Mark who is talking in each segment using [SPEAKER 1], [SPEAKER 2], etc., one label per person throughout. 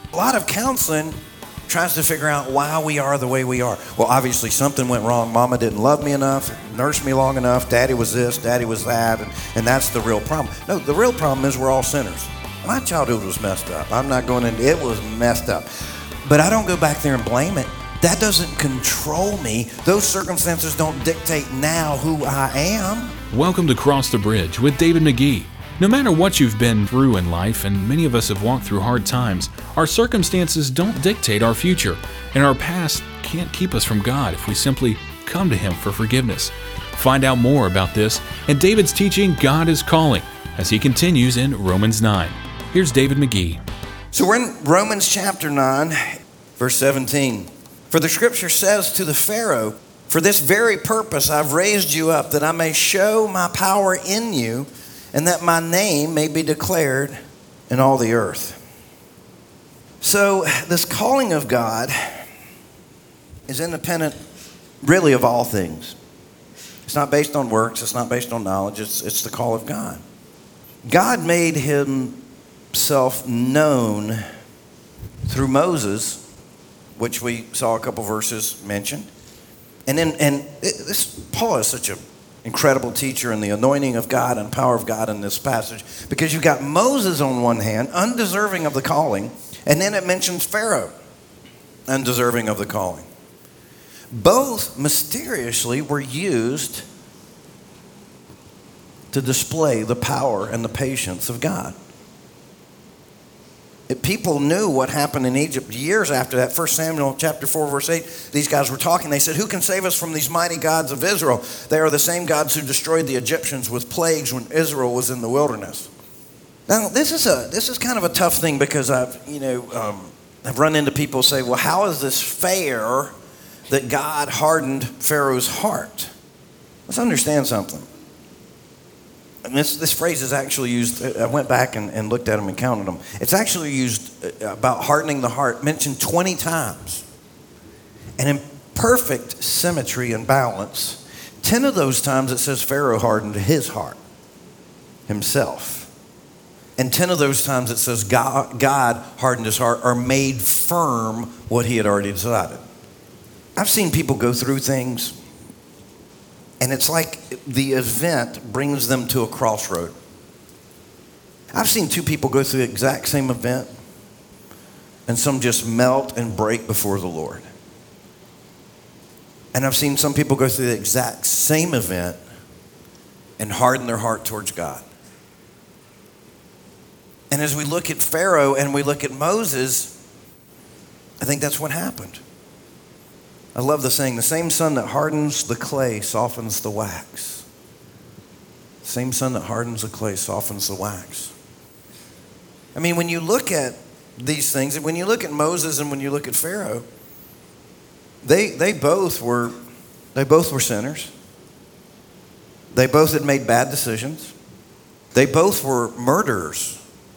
[SPEAKER 1] A lot of counseling tries to figure out why we are the way we are. Well, obviously something went wrong. Mama didn't love me enough, nursed me long enough. Daddy was this, daddy was that, and that's the real problem. No, the real problem is we're all sinners. My childhood was messed up. I'm not going into it was messed up. But I don't go back there and blame it. That doesn't control me. Those circumstances don't dictate now who I am.
[SPEAKER 2] Welcome to Cross the Bridge with David McGee. No matter what you've been through in life, and many of us have walked through hard times, our circumstances don't dictate our future, and our past can't keep us from God if we simply come to Him for forgiveness. Find out more about this and David's teaching God is Calling as he continues in Romans 9. Here's David McGee.
[SPEAKER 1] So we're in Romans chapter 9, verse 17. For the scripture says to the Pharaoh, "For this very purpose I've raised you up, that I may show my power in you, and that my name may be declared in all the earth." So this calling of God is independent, really, of all things. It's not based on works. It's not based on knowledge. It's the call of God. God made himself known through Moses, which we saw a couple verses mentioned. Paul is such an incredible teacher in the anointing of God and power of God in this passage, because you've got Moses on one hand, undeserving of the calling, and then it mentions Pharaoh, undeserving of the calling. Both mysteriously were used to display the power and the patience of God. People knew what happened in Egypt years after that. 1 Samuel chapter 4, verse 8, these guys were talking. They said, "Who can save us from these mighty gods of Israel? They are the same gods who destroyed the Egyptians with plagues when Israel was in the wilderness." Now, this is kind of a tough thing, because I've run into people who say, "Well, how is this fair that God hardened Pharaoh's heart?" Let's understand something. And this phrase is actually used, I went back and looked at them and counted them. It's actually used about hardening the heart, mentioned 20 times. And in perfect symmetry and balance, 10 of those times it says Pharaoh hardened his heart himself. And 10 of those times it says God hardened his heart, or made firm what he had already decided. I've seen people go through things, and it's like the event brings them to a crossroad. I've seen two people go through the exact same event, and some just melt and break before the Lord. And I've seen some people go through the exact same event and harden their heart towards God. And as we look at Pharaoh and we look at Moses, I think that's what happened. I love the saying, the same sun that hardens the clay softens the wax. Same sun that hardens the clay softens the wax. I mean, when you look at these things, when you look at Moses and when you look at Pharaoh, they both were sinners. They both had made bad decisions. They both were murderers.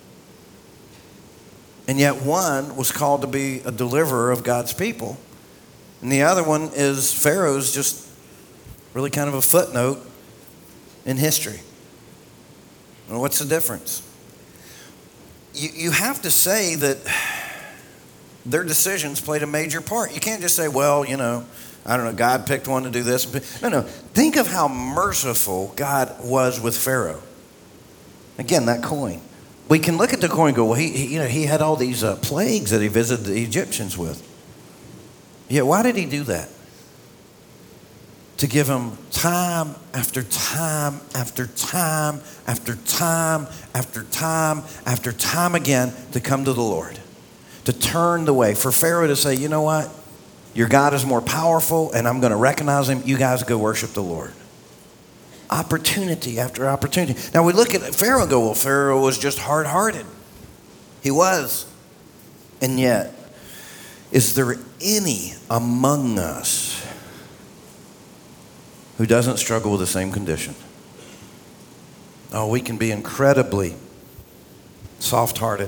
[SPEAKER 1] And yet one was called to be a deliverer of God's people. And the other one is Pharaoh's just really kind of a footnote in history. Well, what's the difference? You have to say that their decisions played a major part. You can't just say, well, I don't know, God picked one to do this. No. Think of how merciful God was with Pharaoh. Again, that coin. We can look at the coin and go, well, he had all these plagues that he visited the Egyptians with. Yeah, why did he do that? To give them time after time after time after time after time after time again to come to the Lord, to turn the way. For Pharaoh to say, you know what? Your God is more powerful, and I'm going to recognize him. You guys go worship the Lord. Opportunity after opportunity. Now we look at Pharaoh and go, well, Pharaoh was just hard-hearted. He was. And yet, is there any among us who doesn't struggle with the same condition? Oh, we can be incredibly soft-hearted,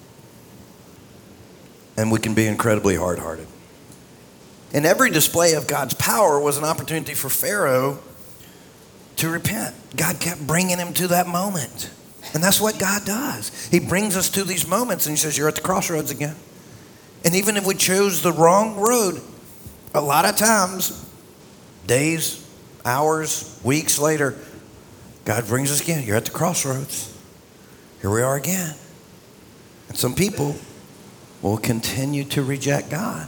[SPEAKER 1] and we can be incredibly hard-hearted. And every display of God's power was an opportunity for Pharaoh to repent. God kept bringing him to that moment. And that's what God does. He brings us to these moments and he says, you're at the crossroads again. And even if we chose the wrong road, a lot of times, days, hours, weeks later, God brings us again. You're at the crossroads. Here we are again. And some people will continue to reject God.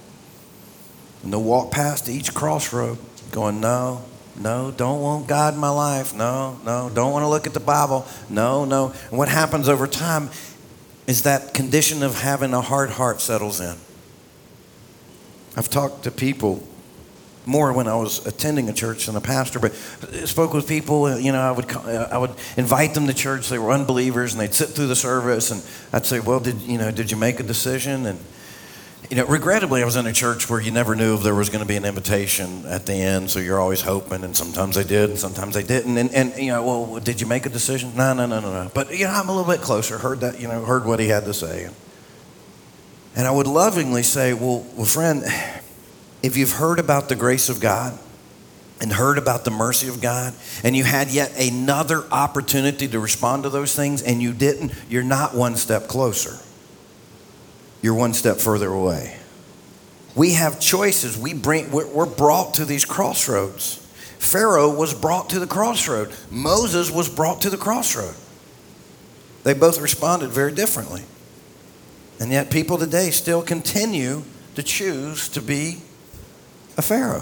[SPEAKER 1] And they'll walk past each crossroad going, no, don't want God in my life. No, don't want to look at the Bible. No. And what happens over time is that condition of having a hard heart settles in. I've talked to people more when I was attending a church than a pastor, but I spoke with people. I would invite them to church. They were unbelievers, and they'd sit through the service, and I'd say, well, did you make a decision? And regrettably, I was in a church where you never knew if there was going to be an invitation at the end, so you're always hoping, and sometimes they did, and sometimes they didn't. And well, did you make a decision? No. But I'm a little bit closer. Heard what he had to say, and I would lovingly say, well, friend, if you've heard about the grace of God and heard about the mercy of God, and you had yet another opportunity to respond to those things, and you didn't, you're not one step closer. You're one step further away. We have choices. We're brought to these crossroads. Pharaoh was brought to the crossroad. Moses was brought to the crossroad. They both responded very differently. And yet people today still continue to choose to be a Pharaoh.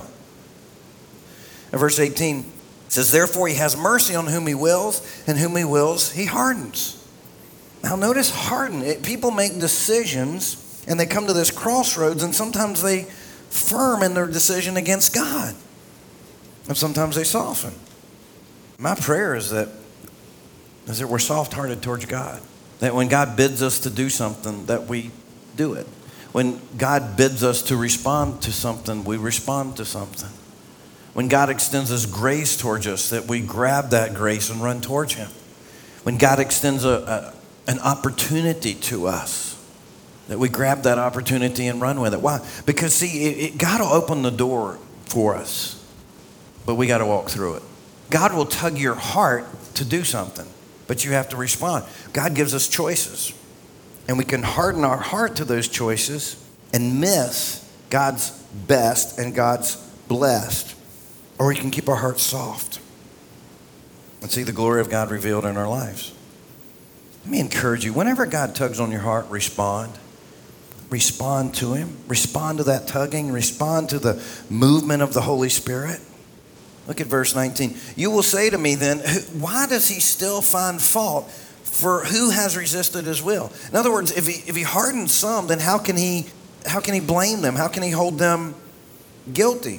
[SPEAKER 1] In verse 18, it says, therefore he has mercy on whom he wills, and whom he wills he hardens. Now notice harden. People make decisions, and they come to this crossroads, and sometimes they firm in their decision against God. And sometimes they soften. My prayer is that we're soft-hearted towards God. That when God bids us to do something, that we do it. When God bids us to respond to something, we respond to something. When God extends His grace towards us, that we grab that grace and run towards Him. When God extends an opportunity to us, that we grab that opportunity and run with it. Why? Because God will open the door for us, but we got to walk through it. God will tug your heart to do something, but you have to respond. God gives us choices, and we can harden our heart to those choices and miss God's best and God's blessed, or we can keep our hearts soft and see the glory of God revealed in our lives. Let me encourage you, whenever God tugs on your heart, respond. Respond to Him. Respond to that tugging. Respond to the movement of the Holy Spirit. Look at verse 19. You will say to me then, why does he still find fault? For who has resisted his will? In other words, if he hardens some, then how can he blame them? How can he hold them guilty?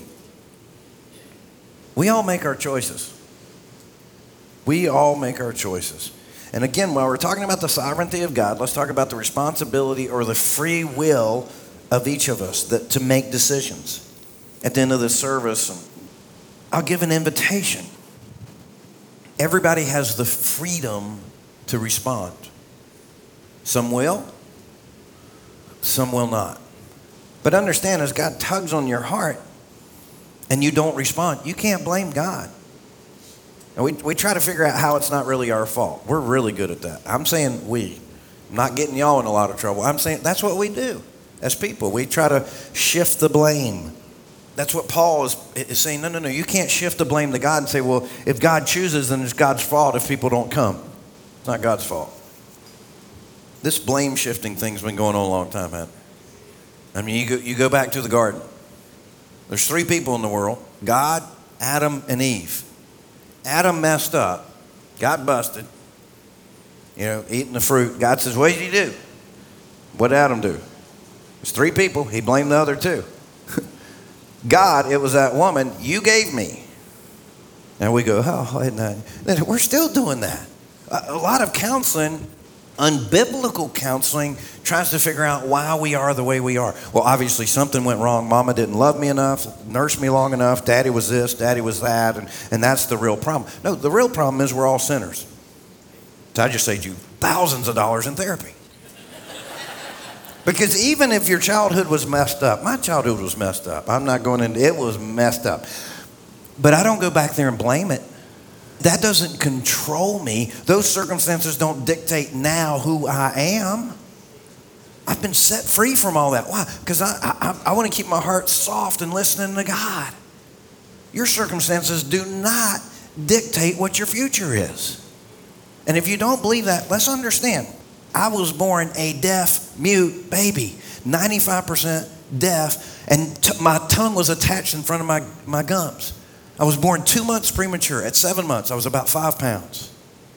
[SPEAKER 1] We all make our choices. We all make our choices. And again, while we're talking about the sovereignty of God, let's talk about the responsibility or the free will of each of us to make decisions. At the end of this service, I'll give an invitation. Everybody has the freedom to respond. Some will, some will not. But understand, as God tugs on your heart and you don't respond, you can't blame God. And we try to figure out how it's not really our fault. We're really good at that. I'm saying we. I'm not getting y'all in a lot of trouble. I'm saying that's what we do as people. We try to shift the blame. That's what Paul is saying. No. You can't shift the blame to God and say, well, if God chooses, then it's God's fault if people don't come. It's not God's fault. This blame shifting thing's been going on a long time, man. I mean, you go back to the garden. There's three people in the world: God, Adam, and Eve. Adam messed up, got busted, eating the fruit. God says, what did you do? What did Adam do? There's three people. He blamed the other two. God, it was that woman you gave me. And we go, then we're still doing that. A lot of counseling, unbiblical counseling, tries to figure out why we are the way we are. Well, obviously something went wrong. Mama didn't love me enough, nurse me long enough. Daddy was this, daddy was that, and that's the real problem. No, the real problem is we're all sinners. So I just saved you thousands of dollars in therapy. Because even if your childhood was messed up, my childhood was messed up. I'm not going into it was messed up. But I don't go back there and blame it. That doesn't control me. Those circumstances don't dictate now who I am. I've been set free from all that. Why? Because I want to keep my heart soft and listening to God. Your circumstances do not dictate what your future is. And if you don't believe that, let's understand. I was born a deaf, mute baby, 95% deaf, and my tongue was attached in front of my gums. I was born 2 months premature. At 7 months, I was about 5 pounds.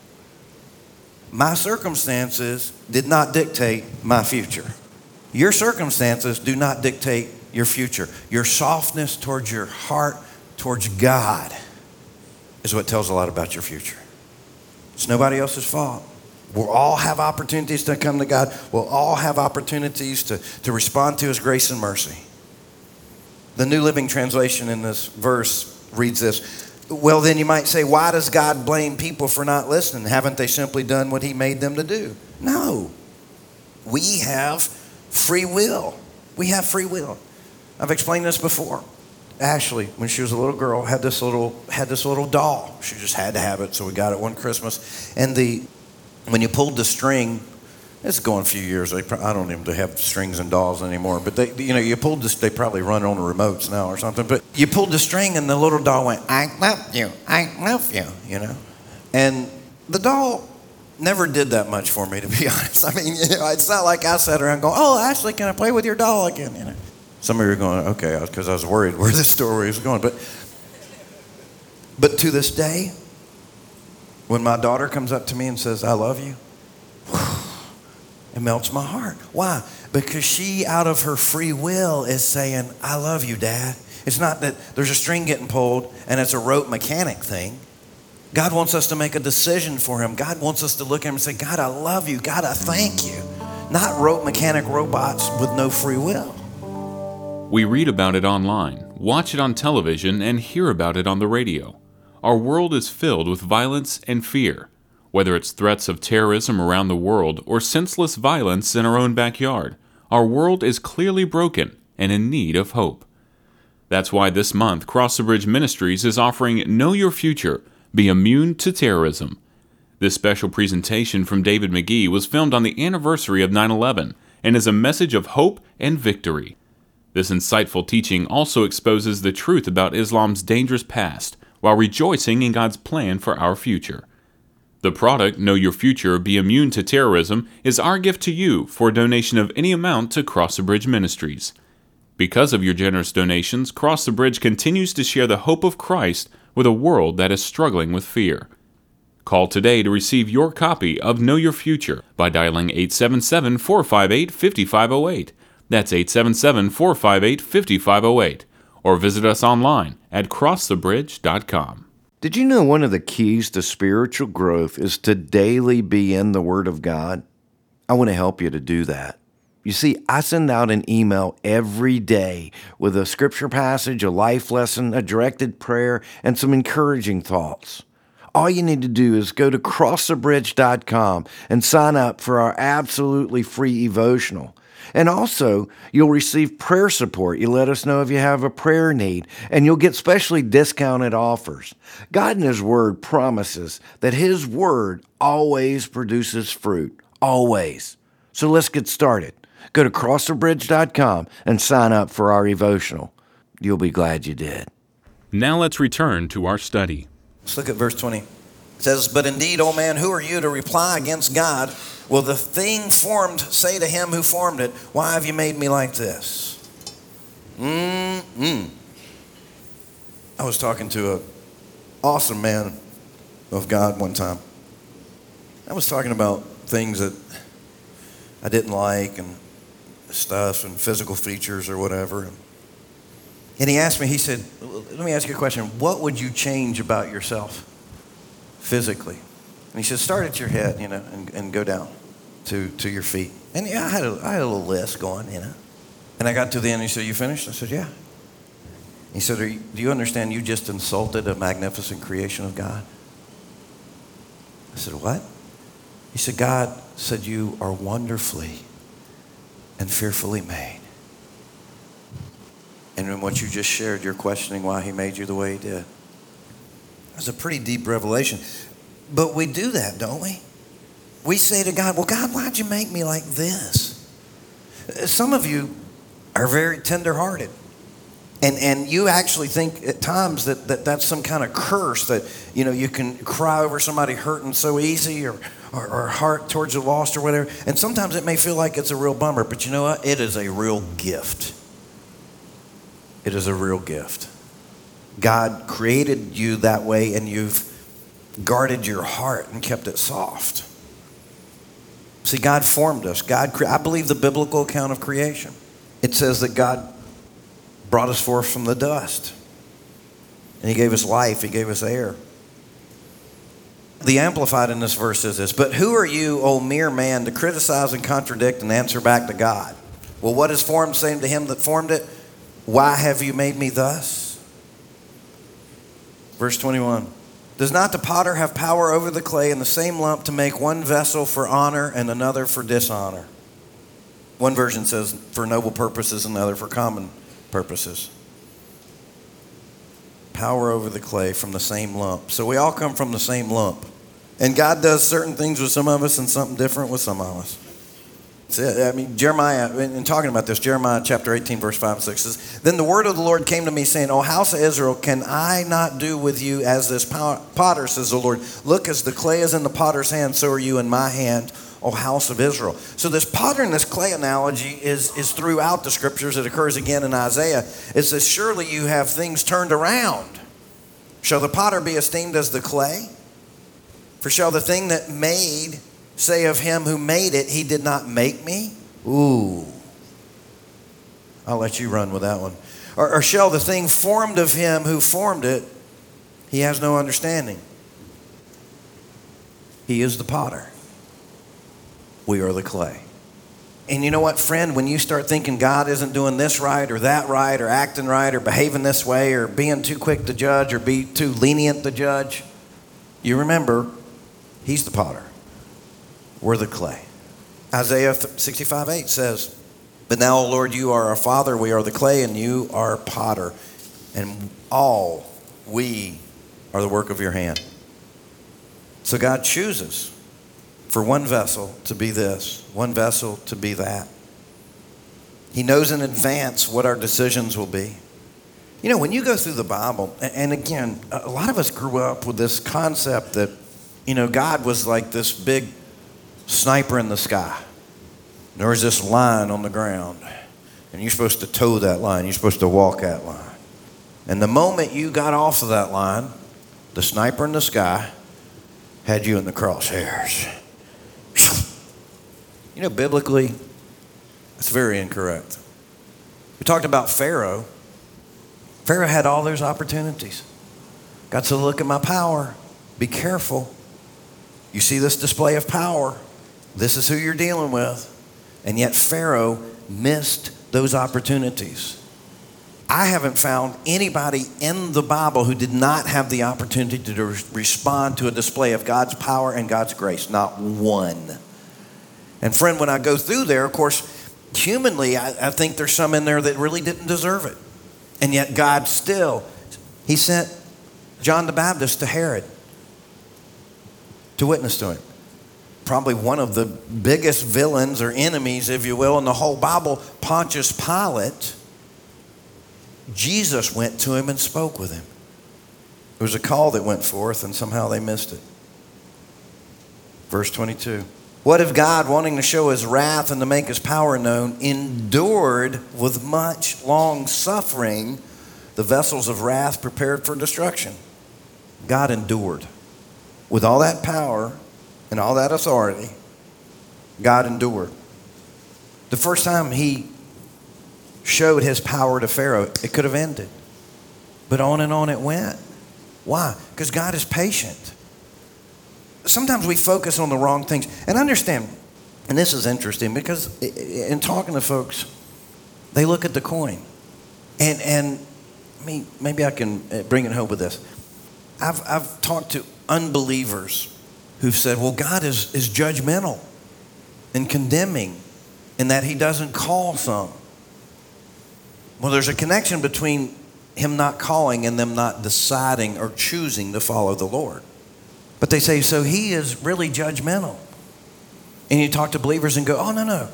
[SPEAKER 1] My circumstances did not dictate my future. Your circumstances do not dictate your future. Your softness towards your heart, towards God, is what tells a lot about your future. It's nobody else's fault. We'll all have opportunities to come to God. We'll all have opportunities to respond to His grace and mercy. The New Living Translation in this verse reads this. Well, then you might say, why does God blame people for not listening? Haven't they simply done what He made them to do? No. We have free will. We have free will. I've explained this before. Ashley, when she was a little girl, had this little doll. She just had to have it, so we got it one Christmas. And when you pulled the string, it's going a few years. I don't even have strings and dolls anymore. But you pulled this. They probably run on the remotes now or something. But you pulled the string, and the little doll went, "I love you, I love you," And the doll never did that much for me, to be honest. I mean, it's not like I sat around going, "Oh, Ashley, can I play with your doll again?" Some of you are going, "Okay," because I was worried where this story was going. But to this day, when my daughter comes up to me and says, "I love you," it melts my heart. Why? Because she, out of her free will, is saying, "I love you, Dad." It's not that there's a string getting pulled and it's a rote mechanic thing. God wants us to make a decision for Him. God wants us to look at Him and say, "God, I love you. God, I thank you." Not rote mechanic robots with no free will.
[SPEAKER 2] We read about it online, watch it on television, and hear about it on the radio. Our world is filled with violence and fear. Whether it's threats of terrorism around the world or senseless violence in our own backyard, our world is clearly broken and in need of hope. That's why this month, Cross the Bridge Ministries is offering Know Your Future, Be Immune to Terrorism. This special presentation from David McGee was filmed on the anniversary of 9/11 and is a message of hope and victory. This insightful teaching also exposes the truth about Islam's dangerous past while rejoicing in God's plan for our future. The product, Know Your Future, Be Immune to Terrorism, is our gift to you for a donation of any amount to Cross the Bridge Ministries. Because of your generous donations, Cross the Bridge continues to share the hope of Christ with a world that is struggling with fear. Call today to receive your copy of Know Your Future by dialing 877-458-5508. That's 877-458-5508. Or visit us online at crossthebridge.com.
[SPEAKER 3] Did you know one of the keys to spiritual growth is to daily be in the Word of God? I want to help you to do that. You see, I send out an email every day with a scripture passage, a life lesson, a directed prayer, and some encouraging thoughts. All you need to do is go to crossthebridge.com and sign up for our absolutely free devotional. And also, you'll receive prayer support. You let us know if you have a prayer need, and you'll get specially discounted offers. God in His Word promises that His Word always produces fruit. Always. So let's get started. Go to crossthebridge.com and sign up for our devotional. You'll be glad you did.
[SPEAKER 2] Now let's return to our study.
[SPEAKER 1] Let's look at verse 20. It says, "But indeed, O man, who are you to reply against God? Will the thing formed say to Him who formed it, why have you made me like this?" I was talking to an awesome man of God one time. I was talking about things that I didn't like and stuff and physical features or whatever. And he asked me, he said, "Let me ask you a question. What would you change about yourself physically?" And he said, "Start at your head, and go down to your feet." And I had a little list going, And I got to the end, and he said, "You finished?" I said, "Yeah." He said, do you understand you just insulted a magnificent creation of God?" I said, "What?" He said, "God said you are wonderfully and fearfully made. And in what you just shared, you're questioning why He made you the way He did." That's a pretty deep revelation. But we do that, don't we? We say to God, "Well, God, why'd you make me like this?" Some of you are very tenderhearted. And you actually think at times that's some kind of curse, that, you can cry over somebody hurting so easy, or heart towards the lost or whatever. And sometimes it may feel like it's a real bummer, but you know what? It is a real gift. It is a real gift. God created you that way, and you've guarded your heart and kept it soft. See, God formed us. I believe the biblical account of creation. It says that God brought us forth from the dust. And he gave us life. He gave us air. The Amplified in this verse is this: but who are you, O mere man, to criticize and contradict and answer back to God? Well, what is formed, saying to him that formed it, why have you made me thus? Verse 21. Does not the potter have power over the clay in the same lump to make one vessel for honor and another for dishonor? One version says for noble purposes, another for common purposes. Power over the clay from the same lump. So we all come from the same lump. And God does certain things with some of us and something different with some of us. Jeremiah, in talking about this, Jeremiah chapter 18, verse 5 and 6 says, then the word of the Lord came to me, saying, O house of Israel, can I not do with you as this potter, says the Lord? Look, as the clay is in the potter's hand, so are you in my hand, O house of Israel. So this potter and this clay analogy is throughout the scriptures. It occurs again in Isaiah. It says, surely you have things turned around. Shall the potter be esteemed as the clay? For shall the thing that made say of him who made it, he did not make me? Ooh. I'll let you run with that one. Or shall the thing formed of him who formed it, he has no understanding? He is the potter. We are the clay. And you know what, friend? When you start thinking God isn't doing this right or that right or acting right or behaving this way or being too quick to judge or be too lenient to judge, you remember he's the potter. We're the clay. Isaiah 65:8 says, but now, O Lord, you are our Father, we are the clay, and you are potter, and all we are the work of your hand. So God chooses for one vessel to be this, one vessel to be that. He knows in advance what our decisions will be. You know, when you go through the Bible, and again, a lot of us grew up with this concept that, God was like this big sniper in the sky. There was this line on the ground, and you're supposed to toe that line. You're supposed to walk that line. And the moment you got off of that line, the sniper in the sky had you in the crosshairs. Biblically, it's very incorrect. We talked about Pharaoh. Pharaoh had all those opportunities. God said, look at my power. Be careful. You see this display of power. This is who you're dealing with. And yet Pharaoh missed those opportunities. I haven't found anybody in the Bible who did not have the opportunity to respond to a display of God's power and God's grace. Not one. And friend, when I go through there, of course, humanly, I think there's some in there that really didn't deserve it. And yet God still, he sent John the Baptist to Herod to witness to him. Probably one of the biggest villains or enemies, if you will, in the whole Bible, Pontius Pilate. Jesus went to him and spoke with him. It was a call that went forth, and somehow they missed it. Verse 22. What if God, wanting to show his wrath and to make his power known, endured with much long suffering the vessels of wrath prepared for destruction? God endured. With all that power and all that authority, God endured. The first time he showed his power to Pharaoh, it could have ended. But on and on it went. Why? Because God is patient. Sometimes we focus on the wrong things. And understand, and this is interesting, because in talking to folks, they look at the coin. And maybe I can bring it home with this. I've talked to unbelievers who've said, well, God is judgmental and condemning in that he doesn't call some. Well, there's a connection between him not calling and them not deciding or choosing to follow the Lord. But they say, so he is really judgmental. And you talk to believers and go, oh, no.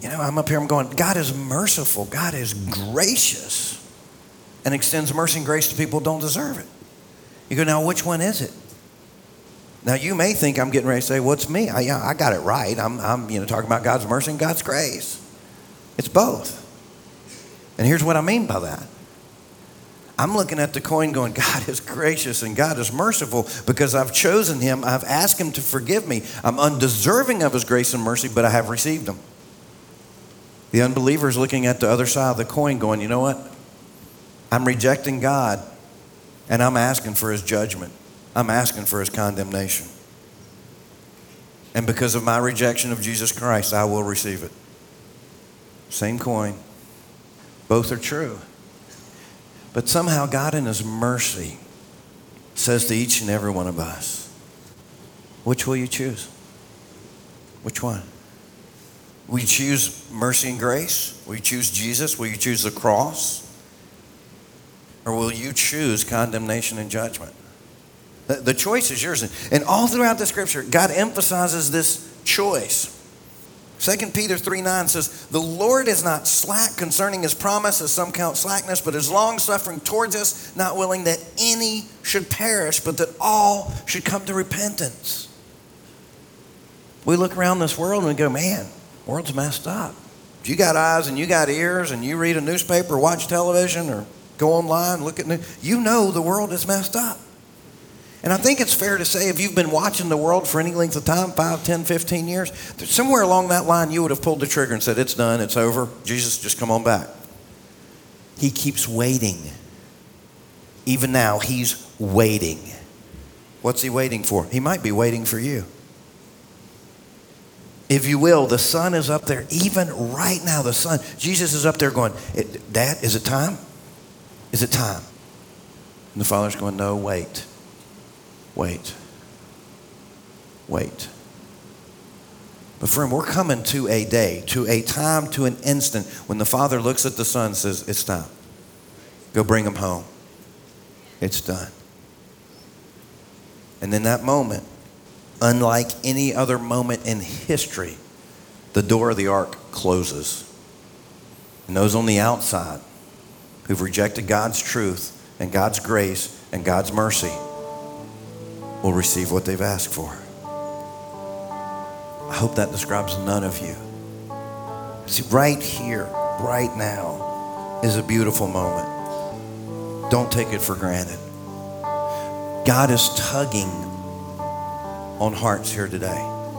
[SPEAKER 1] I'm up here, I'm going, God is merciful. God is gracious and extends mercy and grace to people who don't deserve it. You go, now, which one is it? Now, you may think I'm getting ready to say, what's me? I got it right. I'm talking about God's mercy and God's grace. It's both. And here's what I mean by that. I'm looking at the coin going, God is gracious and God is merciful because I've chosen him. I've asked him to forgive me. I'm undeserving of his grace and mercy, but I have received them. The unbeliever is looking at the other side of the coin going, you know what? I'm rejecting God and I'm asking for his judgment. I'm asking for his condemnation. And because of my rejection of Jesus Christ, I will receive it. Same coin. Both are true. But somehow God in his mercy says to each and every one of us, which will you choose? Which one? Will you choose mercy and grace? Will you choose Jesus? Will you choose the cross? Or will you choose condemnation and judgment? The choice is yours. And all throughout the scripture, God emphasizes this choice. 2 Peter 3:9 says, the Lord is not slack concerning his promise, as some count slackness, but is long-suffering towards us, not willing that any should perish, but that all should come to repentance. We look around this world and we go, man, the world's messed up. If you got eyes and you got ears and you read a newspaper, watch television, or go online, look at news, you know the world is messed up. And I think it's fair to say if you've been watching the world for any length of time, 5, 10, 15 years, somewhere along that line you would have pulled the trigger and said, it's done, it's over. Jesus, just come on back. He keeps waiting. Even now, he's waiting. What's he waiting for? He might be waiting for you. If you will, the sun is up there. Even right now, the sun. Jesus is up there going, Dad, is it time? Is it time? And the Father's going, no, wait. Wait. Wait. But friend, we're coming to a day, to a time, to an instant when the Father looks at the Son and says, it's time. Go bring him home. It's done. And in that moment, unlike any other moment in history, the door of the ark closes. And those on the outside who've rejected God's truth and God's grace and God's mercy will receive what they've asked for. I hope that describes none of you. See, right here, right now, is a beautiful moment. Don't take it for granted. God is tugging on hearts here today.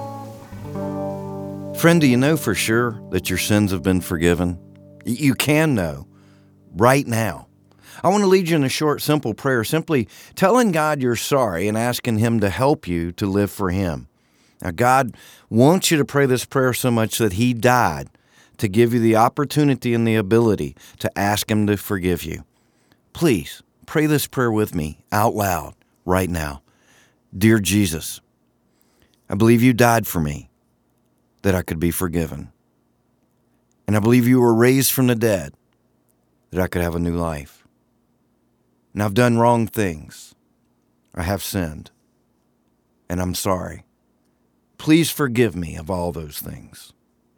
[SPEAKER 3] Friend, do you know for sure that your sins have been forgiven? You can know right now. I want to lead you in a short, simple prayer, simply telling God you're sorry and asking him to help you to live for him. Now, God wants you to pray this prayer so much that he died to give you the opportunity and the ability to ask him to forgive you. Please pray this prayer with me out loud right now. Dear Jesus, I believe you died for me that I could be forgiven. And I believe you were raised from the dead that I could have a new life. And I've done wrong things. I have sinned. And I'm sorry. Please forgive me of all those things.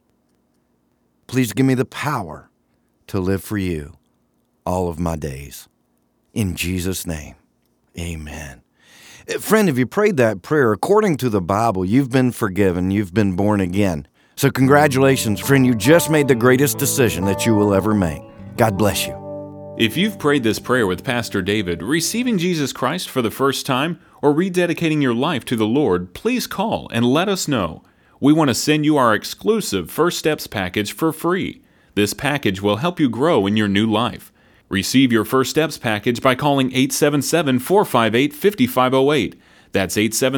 [SPEAKER 3] Please give me the power to live for you all of my days. In Jesus' name, amen. Friend, if you prayed that prayer, according to the Bible, you've been forgiven, you've been born again. So congratulations, friend, you just made the greatest decision that you will ever make. God bless you.
[SPEAKER 2] If you've prayed this prayer with Pastor David, receiving Jesus Christ for the first time, or rededicating your life to the Lord, please call and let us know. We want to send you our exclusive First Steps package for free. This package will help you grow in your new life. Receive your First Steps package by calling 877-458-5508. That's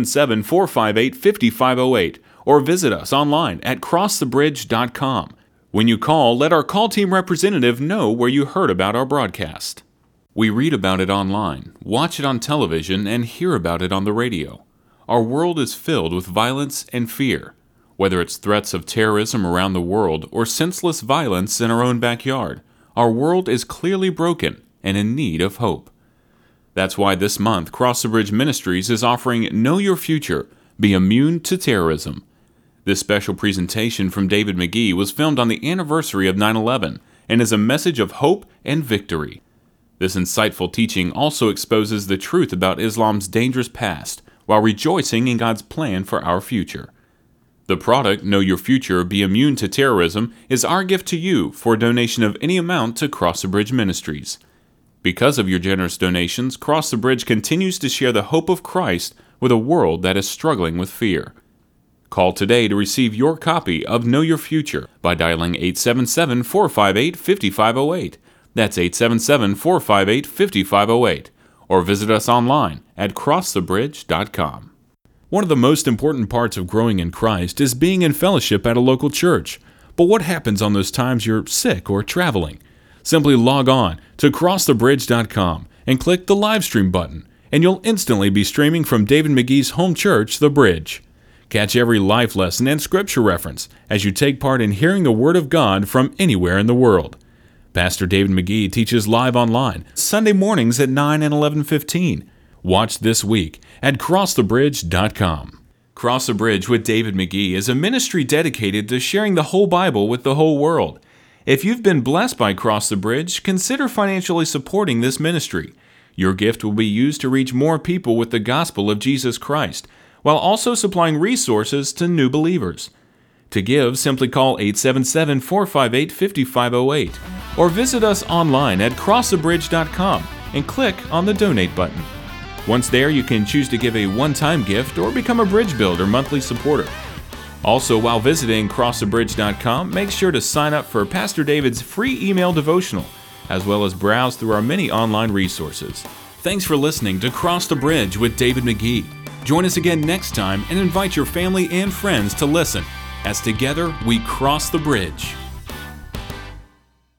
[SPEAKER 2] 877-458-5508. Or visit us online at crossthebridge.com. When you call, let our call team representative know where you heard about our broadcast. We read about it online, watch it on television, and hear about it on the radio. Our world is filled with violence and fear, whether it's threats of terrorism around the world or senseless violence in our own backyard. Our world is clearly broken and in need of hope. That's why this month, Cross the Bridge Ministries is offering Know Your Future, Be Immune to Terrorism. This special presentation from David McGee was filmed on the anniversary of 9/11 and is a message of hope and victory. This insightful teaching also exposes the truth about Islam's dangerous past while rejoicing in God's plan for our future. The product, Know Your Future, Be Immune to Terrorism, is our gift to you for a donation of any amount to Cross the Bridge Ministries. Because of your generous donations, Cross the Bridge continues to share the hope of Christ with a world that is struggling with fear. Call today to receive your copy of Know Your Future by dialing 877-458-5508. That's 877-458-5508. Or visit us online at crossthebridge.com. One of the most important parts of growing in Christ is being in fellowship at a local church. But what happens on those times you're sick or traveling? Simply log on to crossthebridge.com and click the live stream button, and you'll instantly be streaming from David McGee's home church, The Bridge. Catch every life lesson and scripture reference as you take part in hearing the Word of God from anywhere in the world. Pastor David McGee teaches live online Sunday mornings at 9 and 11:15. Watch this week at crossthebridge.com. Cross the Bridge with David McGee is a ministry dedicated to sharing the whole Bible with the whole world. If you've been blessed by Cross the Bridge, consider financially supporting this ministry. Your gift will be used to reach more people with the gospel of Jesus Christ, while also supplying resources to new believers. To give, simply call 877-458-5508 or visit us online at crossthebridge.com and click on the Donate button. Once there, you can choose to give a one-time gift or become a Bridge Builder monthly supporter. Also, while visiting crossthebridge.com, make sure to sign up for Pastor David's free email devotional, as well as browse through our many online resources. Thanks for listening to Cross the Bridge with David McGee. Join us again next time and invite your family and friends to listen as together we cross the bridge.